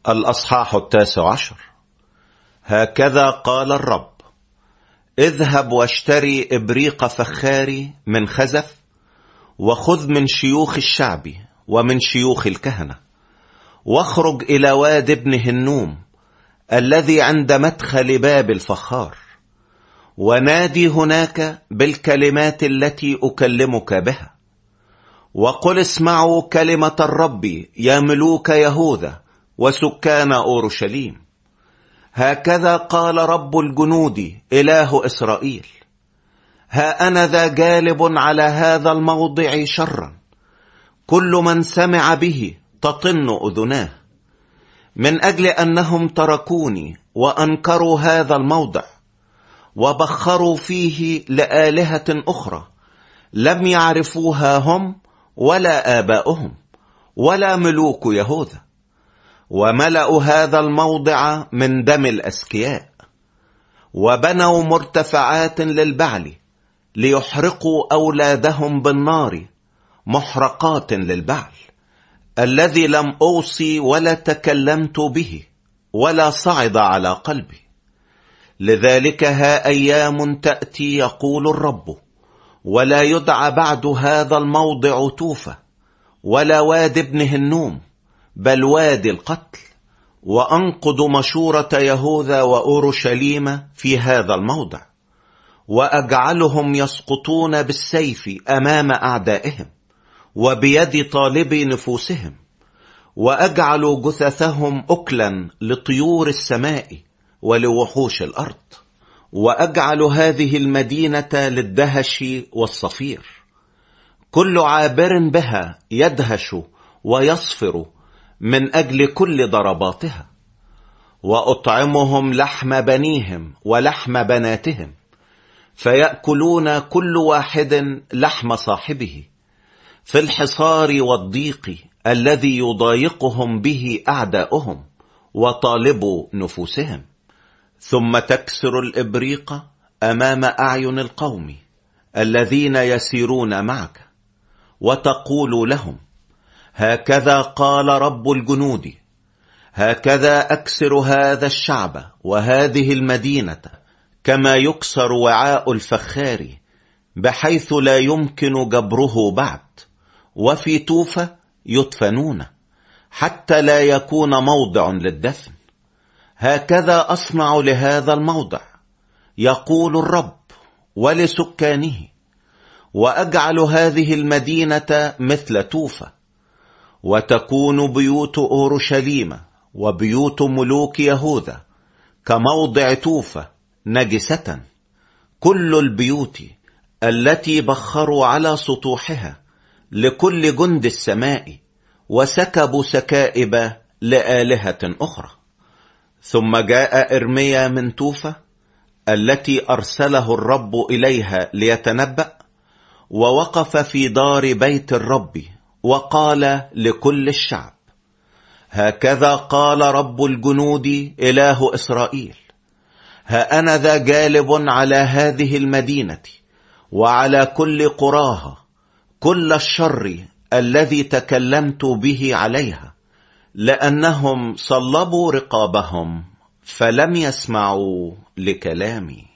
الأصحاح 19. هكذا قال الرب: اذهب واشتري إبريق فخاري من خزف، وخذ من شيوخ الشعب ومن شيوخ الكهنة، واخرج إلى واد ابن هنوم الذي عند مدخل باب الفخار، ونادي هناك بالكلمات التي أكلمك بها، وقل: اسمعوا كلمة الرب يا ملوك يهوذا وسكان أورشليم. هكذا قال رب الجنود إله إسرائيل: ها أنا ذا جالب على هذا الموضع شرا، كل من سمع به تطن أذناه، من أجل أنهم تركوني وأنكروا هذا الموضع، وبخروا فيه لآلهة أخرى لم يعرفوها هم ولا آباؤهم ولا ملوك يهوذا، وملأوا هذا الموضع من دم الأسكياء، وبنوا مرتفعات للبعل ليحرقوا أولادهم بالنار، محرقات للبعل الذي لم أوصي ولا تكلمت به ولا صعد على قلبي. لذلك ها أيام تأتي يقول الرب، ولا يدعى بعد هذا الموضع توفة ولا واد ابن هنوم، بل وادي القتل، وأنقض مشورة يهوذا وأورشليم في هذا الموضع، وأجعلهم يسقطون بالسيف أمام أعدائهم وبيد طالبي نفوسهم، وأجعل جثثهم أكلا لطيور السماء ولوحوش الأرض، وأجعل هذه المدينة للدهش والصفير، كل عابر بها يدهش ويصفر من أجل كل ضرباتها، وأطعمهم لحم بنيهم ولحم بناتهم، فيأكلون كل واحد لحم صاحبه في الحصار والضيق الذي يضايقهم به أعداؤهم وطالبوا نفوسهم. ثم تكسر الإبريق أمام أعين القوم الذين يسيرون معك، وتقول لهم: هكذا قال رب الجنود، هكذا أكسر هذا الشعب وهذه المدينة كما يكسر وعاء الفخار، بحيث لا يمكن جبره بعد، وفي توفة يدفنون حتى لا يكون موضع للدفن. هكذا أصنع لهذا الموضع، يقول الرب، ولسكانه، وأجعل هذه المدينة مثل توفة، وتكون بيوت أورشليم وبيوت ملوك يهوذا كموضع توفة نجسة، كل البيوت التي بخروا على سطوحها لكل جند السماء، وسكبوا سكائب لآلهة أخرى. ثم جاء إرميا من توفة التي أرسله الرب إليها ليتنبأ، ووقف في دار بيت الرب وقال لكل الشعب: هكذا قال رب الجنود إله إسرائيل: ها أنا ذا جالب على هذه المدينة وعلى كل قراها كل الشر الذي تكلمت به عليها، لأنهم صلبوا رقابهم فلم يسمعوا لكلامي.